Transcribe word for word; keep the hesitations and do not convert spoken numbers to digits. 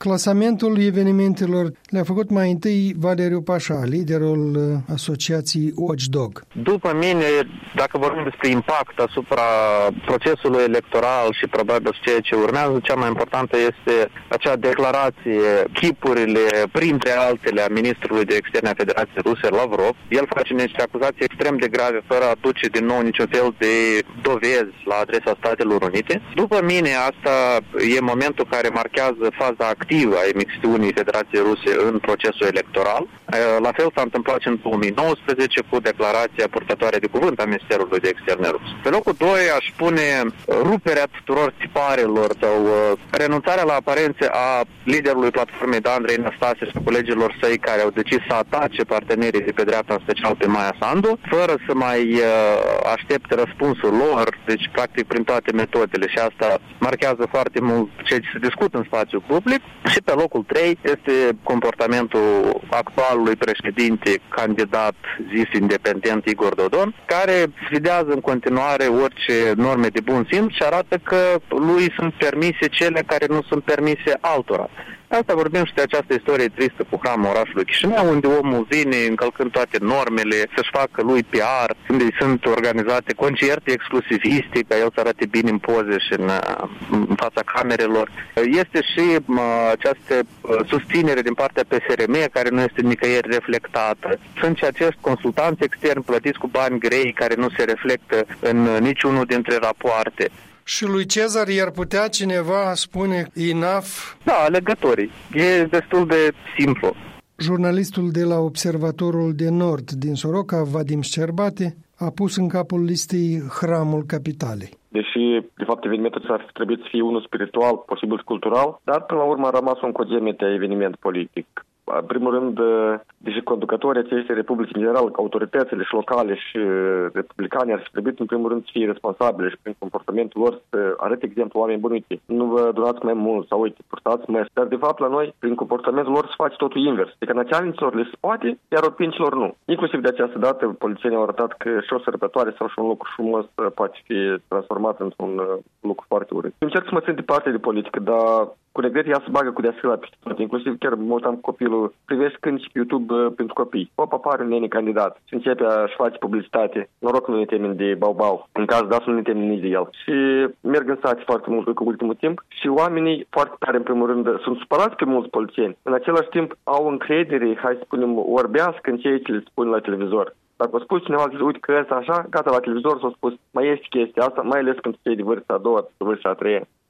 Clasamentul evenimentelor le-a făcut mai întâi Valeriu Pașa, liderul asociației Watchdog. După mine, dacă vorbim despre impact asupra procesului electoral și probabil ceea ce urmează, cea mai importantă este acea declarație, chipurile, printre altele, a ministrului de externe a Federației Ruse, Lavrov. El face niște acuzații extrem de grave, fără a aduce din nou niciun fel de dovezi la adresa Statelor Unite. După mine, asta e momentul care marchează faza activă a emixtiunii Federației Ruse în procesul electoral. La fel s-a întâmplat și în două mii nouăsprezece cu declarația purtătoare de cuvânt a Ministerului de Externe Rus. Pe locul doi aș pune ruperea tuturor tiparelor sau renunțarea la aparențe a liderului platformei Andrei Năstase și colegilor săi care au decis să atace partenerii de pe dreapta, în special pe Maia Sandu, fără să mai aștepte răspunsul lor, deci practic prin toate metodele, și asta marchează foarte mult ce se discută în spațiul public. Și pe locul trei este comportamentul actualului președinte, candidat zis independent Igor Dodon, care sfidează în continuare orice norme de bun simț și arată că lui sunt permise cele care nu sunt permise altora. Asta vorbim și de această istorie tristă cu hramul orașului Chișinău, unde omul vine încălcând toate normele să-și facă lui P R, unde sunt organizate concerte exclusiviste, ca el să arate bine în poze și în, în fața camerelor. Este și această susținere din partea P S R M, care nu este nicăieri reflectată. Sunt și acești consultanți externi plătiți cu bani grei, care nu se reflectă în niciunul dintre rapoarte. Și lui Cezar i-ar putea cineva spune enough? Da, alegătorii. E destul de simplu. Jurnalistul de la Observatorul de Nord din Soroca, Vadim Șcerbate, a pus în capul listei Hramul Capitalei. Deși, de fapt, evenimentul ar fi trebuit să fie unul spiritual, posibil cultural, dar până la urmă a rămas un codemete eveniment politic. În primul rând, deși conducătorii acestei republici, în general, autoritățile și locale și republicane ar fi trebuit, în primul rând, să fie responsabile și prin comportamentul lor să arate exemplu oameni buni. Uite, nu vă dunați mai mult sau uite, purtați mai. Dar, de fapt, la noi, prin comportamentul lor, se face totul invers. Adică naționaliților le se poate, iar opincilor nu. Inclusiv de această dată, polițienii au arătat că și o sărbătoare sau și un lucru frumos poate fi transformat într-un lucru foarte urât. Încerc să mă țin de parte de politică, dar cu regret ea se bagă cu deasila peste tot. Inclusiv chiar mă uitam copilul, privești când și pe YouTube uh, pentru copii. Hop, apare un nene candidat și începe a-și face publicitate. Noroc nu ne temem de bau-bau. În caz dat nu ne temem nici de el. Și merg în state foarte mult cu ultimul timp și oamenii foarte tare, în primul rând, sunt supărați pe mulți polițieni. În același timp au încredere, hai să spunem, orbească în ceea ce le spun la televizor. Dacă a spus cineva, zice, uite că ăsta așa, gata, la televizor s-a spus, mai este chestia asta, mai ales când cei de vârsta a doua, de vârsta a treia.